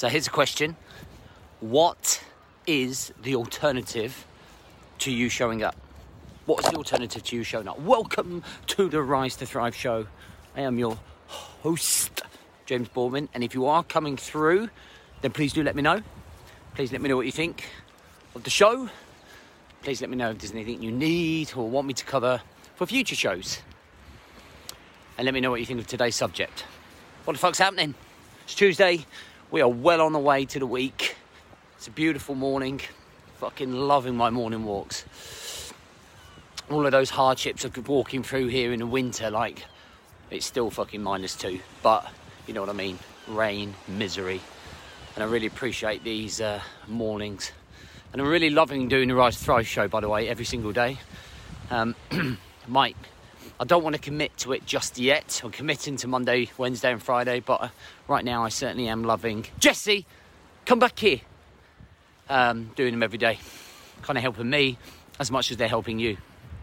So here's a question. What is the alternative to you showing up? What is the alternative to you showing up? Welcome to the Rise to Thrive show. I am your host, James Boardman. And if you are coming through, then please do let me know. Please let me know what you think of the show. Please let me know if there's anything you need or want me to cover for future shows. And let me know what you think of today's subject. What the fuck's happening? It's Tuesday. We are well on the way to the week. It's a beautiful morning. Fucking loving my morning walks. All of those hardships of walking through here in the winter, like, it's still fucking -2. But, you know what I mean. Rain, misery. And I really appreciate these mornings. And I'm really loving doing the Rise to Thrive show, by the way, every single day. I don't want to commit to it just yet. I'm committing to Monday, Wednesday and Friday, but right now I certainly am loving... Jesse, come back here. Doing them every day. Kind of helping me as much as they're helping you.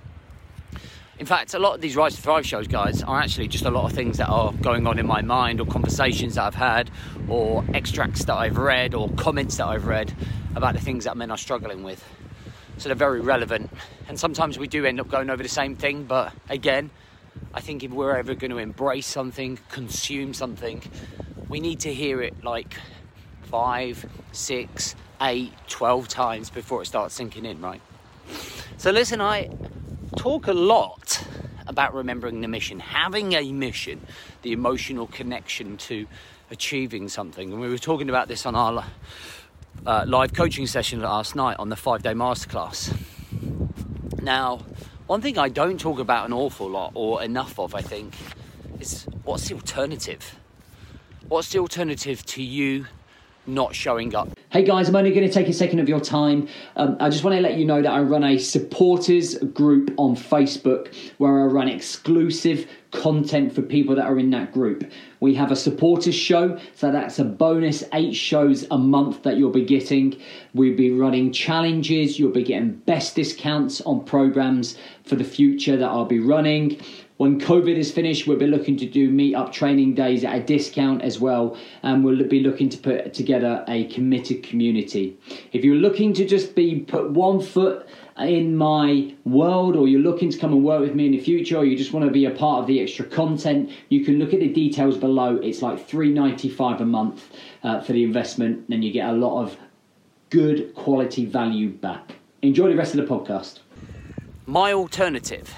In fact, a lot of these Rise to Thrive shows, guys, are actually just a lot of things that are going on in my mind, or conversations that I've had, or extracts that I've read, or comments that I've read about the things that men are struggling with. So they're very relevant. And sometimes we do end up going over the same thing. But again, I think if we're ever going to embrace something, consume something, we need to hear it like 5, 6, 8, 12 times before it starts sinking in, right? So listen, I talk a lot about remembering the mission, having a mission, the emotional connection to achieving something. And we were talking about this on our live coaching session last night on the 5-day masterclass. Now, one thing I don't talk about an awful lot or enough of, I think, is what's the alternative? What's the alternative to you not showing up? Hey guys, I'm only going to take a second of your time. I just want to let you know that I run a supporters group on Facebook where I run exclusive content for people that are in that group. We have a supporters show, so that's a bonus 8 shows a month that you'll be getting. We'll be running challenges. You'll be getting best discounts on programs for the future that I'll be running. When COVID is finished, we'll be looking to do meet-up training days at a discount as well. And we'll be looking to put together a committed community. If you're looking to just put one foot in my world, or you're looking to come and work with me in the future, or you just want to be a part of the extra content, you can look at the details below. It's like $3.95 a month for the investment. Then you get a lot of good quality value back. Enjoy the rest of the podcast. My alternative...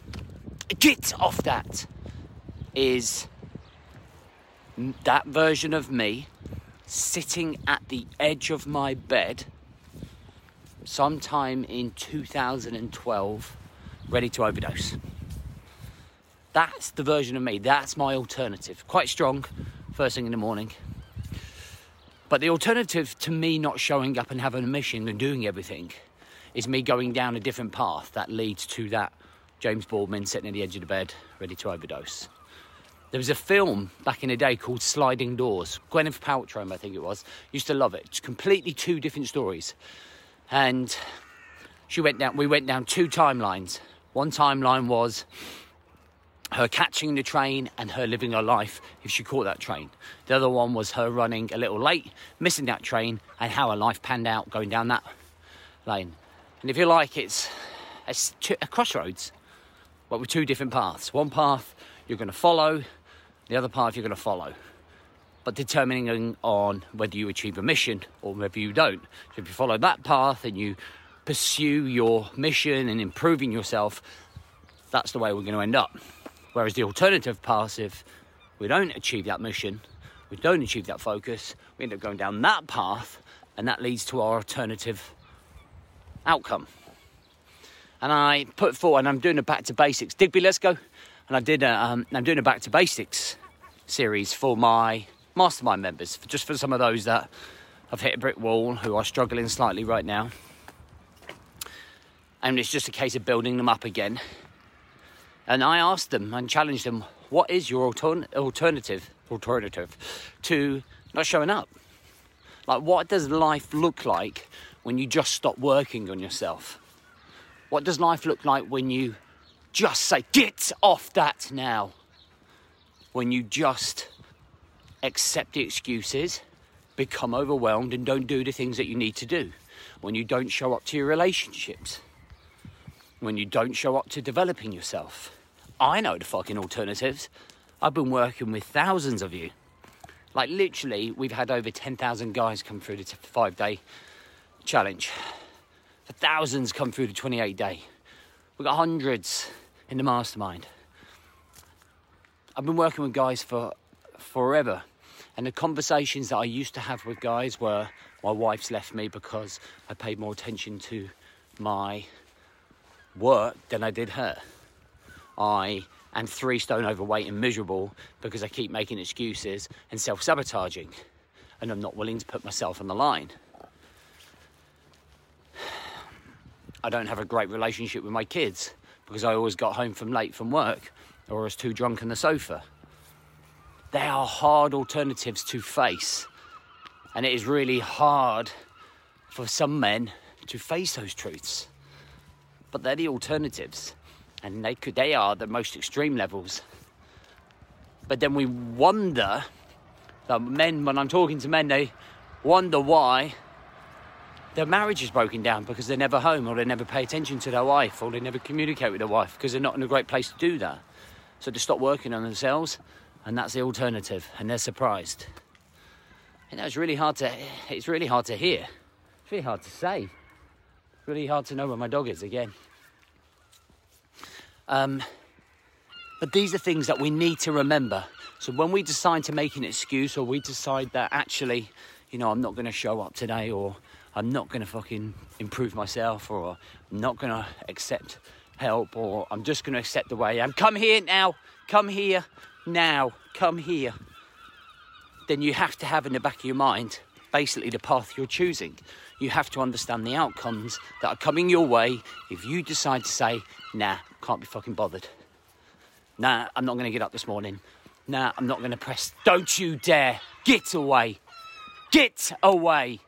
Get off that is that version of me sitting at the edge of my bed sometime in 2012 ready to overdose. That's the version of me. That's my alternative. Quite strong first thing in the morning. But the alternative to me not showing up and having a mission and doing everything is me going down a different path that leads to that James Boardman sitting at the edge of the bed, ready to overdose. There was a film back in the day called Sliding Doors. Gwyneth Paltrow, I think it was, used to love it. It's completely 2 different stories. And we went down 2 timelines. One timeline was her catching the train and her living her life if she caught that train. The other one was her running a little late, missing that train, and how her life panned out going down that lane. And if you like, it's a crossroads. But with 2 different paths. One path you're going to follow, the other path you're going to follow. But determining on whether you achieve a mission or whether you don't. So if you follow that path and you pursue your mission and improving yourself, that's the way we're going to end up. Whereas the alternative path, if we don't achieve that mission, we don't achieve that focus, we end up going down that path, and that leads to our alternative outcome. And I put forward, and I'm doing a back to basics. Digby, let's go. And I'm doing a back to basics series for my mastermind members, just for some of those that have hit a brick wall, who are struggling slightly right now. And it's just a case of building them up again. And I asked them and challenged them, what is your alternative to not showing up? Like, what does life look like when you just stop working on yourself? What does life look like when you just say, get off that now? When you just accept the excuses become overwhelmed and don't do the things that you need to do, when you don't show up to your relationships, when you don't show up to developing yourself. I know the fucking alternatives. I've been working with thousands of you. Like literally, we've had over 10,000 guys come through the 5-day challenge. The thousands come through the 28-day. We've got hundreds in the mastermind. I've been working with guys for forever. And the conversations that I used to have with guys were, my wife's left me because I paid more attention to my work than I did her. I am 3 stone overweight and miserable because I keep making excuses and self-sabotaging, and I'm not willing to put myself on the line. I don't have a great relationship with my kids because I always got home late from work or was too drunk on the sofa. They are hard alternatives to face, and it is really hard for some men to face those truths. But they're the alternatives, and they are the most extreme levels. But then we wonder, that men, when I'm talking to men, they wonder why their marriage is broken down, because they're never home, or they never pay attention to their wife, or they never communicate with their wife because they're not in a great place to do that. So they stop working on themselves, and that's the alternative, and they're surprised. And that's really hard to, it's really hard to hear. It's really hard to say. Really hard to know where my dog is again. But these are things that we need to remember. So when we decide to make an excuse, or we decide that actually, you know, I'm not going to show up today, or I'm not going to fucking improve myself, or I'm not going to accept help, or I'm just going to accept the way I am. Come here now. Come here now. Come here. Then you have to have in the back of your mind basically the path you're choosing. You have to understand the outcomes that are coming your way if you decide to say, nah, can't be fucking bothered. Nah, I'm not going to get up this morning. Nah, I'm not going to press. Don't you dare. Get away. Get away.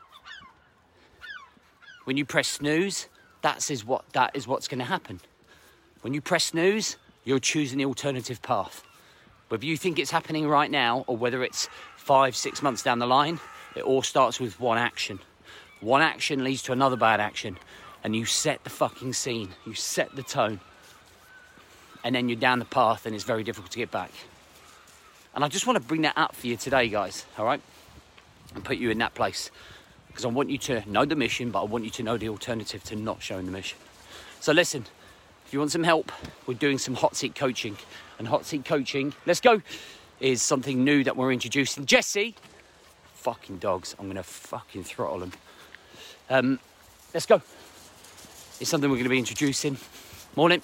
When you press snooze, that is what's going to happen. When you press snooze, you're choosing the alternative path. Whether you think it's happening right now, or whether it's 5-6 months down the line, it all starts with one action. One action leads to another bad action, and you set the fucking scene. You set the tone. And then you're down the path, and it's very difficult to get back. And I just want to bring that up for you today, guys, all right? And put you in that place. Because I want you to know the mission, but I want you to know the alternative to not showing the mission. So listen, if you want some help, we're doing some hot seat coaching. And hot seat coaching, let's go, is something new that we're introducing. Jesse, fucking dogs, I'm going to fucking throttle them. Let's go. It's something we're going to be introducing. Morning.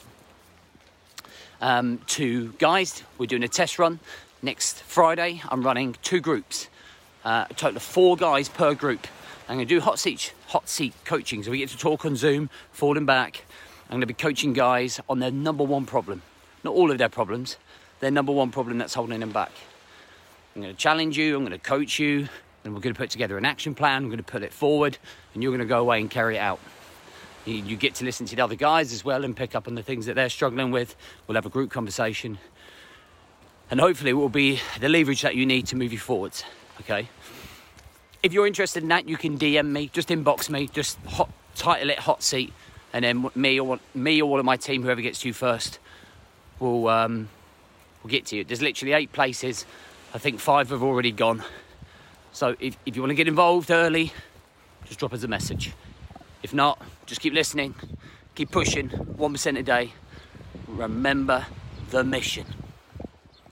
To guys, we're doing a test run. Next Friday, I'm running 2 groups. A total of 4 guys per group. I'm going to do hot seat coaching. So we get to talk on Zoom, falling back. I'm going to be coaching guys on their number one problem. Not all of their problems, their number one problem that's holding them back. I'm going to challenge you, I'm going to coach you, and we're going to put together an action plan. We're going to put it forward, and you're going to go away and carry it out. You get to listen to the other guys as well and pick up on the things that they're struggling with. We'll have a group conversation. And hopefully it will be the leverage that you need to move you forwards, okay? If you're interested in that, you can DM me, just inbox me, just title it hot seat, and then me or one of my team, whoever gets to you first, will get to you. There's literally 8 places. I think 5 have already gone. So if you want to get involved early, just drop us a message. If not, just keep listening, keep pushing, 1% a day. Remember the mission.